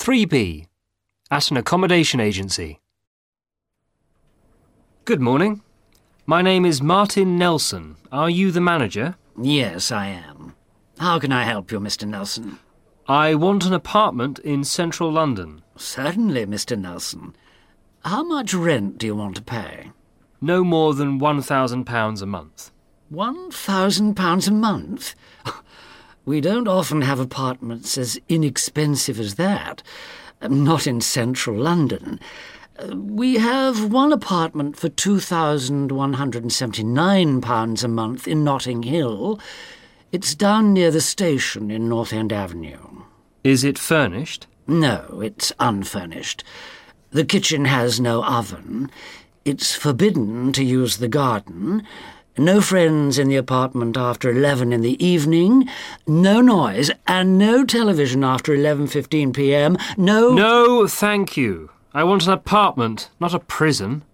3B. At an accommodation agency. Good morning. My name is Martin Nelson. Are you the manager? Yes, I am. How can I help you, Mr. Nelson? I want an apartment in central London. Certainly, Mr. Nelson. How much rent do you want to pay? No more than £1,000 a month. £1,000 a month? We don't often have apartments as inexpensive as that. Not in central London. We have one apartment for £2,179 a month in Notting Hill. It's down near the station in North End Avenue. Is it furnished? No, it's unfurnished. The kitchen has no oven. It's forbidden to use the garden. No friends in the apartment after 11 in the evening. No noise and no television after 11:15 p.m. No, thank you. I want an apartment, not a prison.